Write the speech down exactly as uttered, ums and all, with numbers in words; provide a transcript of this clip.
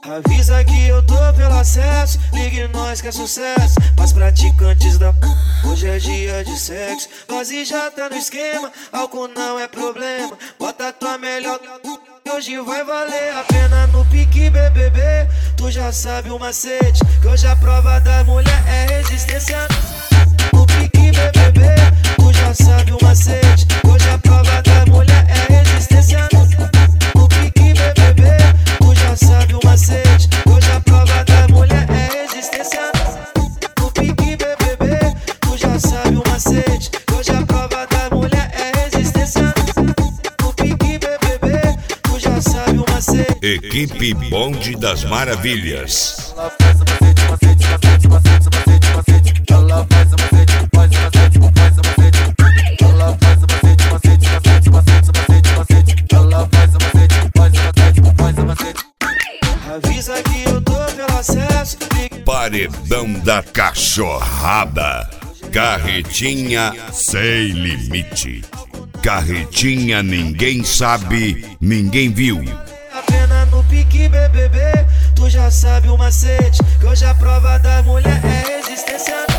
Avisa que eu tô pelo acesso, ligue nós que é sucesso. Mas praticantes da p... hoje é dia de sexo. Dose já tá no esquema, álcool não é problema. Bota tua melhor que hoje vai valer a pena no pique B B B. Tu já sabe o macete, que hoje a prova da mulher é resistência. No pique B B B, tu já sabe o macete, que hoje a prova da mulher é resistência. No pique B B B, tu já sabe o macete, que hoje a prova da mulher é resistência. No pique B B B, tu já sabe o macete, que hoje a prova da mulher é resistência. No pique B B B, tu já sabe o macete. Equipe Bonde das Maravilhas. Ela faz o macete, macete, macete, macete, macete, macete. Ela faz o macete, faz o macete, faz o macete. Ela faz o macete, macete, macete, macete, macete, macete. Ela faz o macete, faz o macete, faz o macete. Avisa que eu tô pelo acesso. Paredão da Cachorrada. Carretinha sem limite. Carretinha ninguém sabe, ninguém viu. A pena no pique B B B, tu já sabe o macete, que hoje a prova da mulher é resistência.